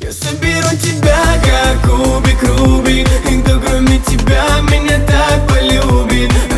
Я соберу тебя, как кубик Рубик, и кто кроме тебя меня так полюбит?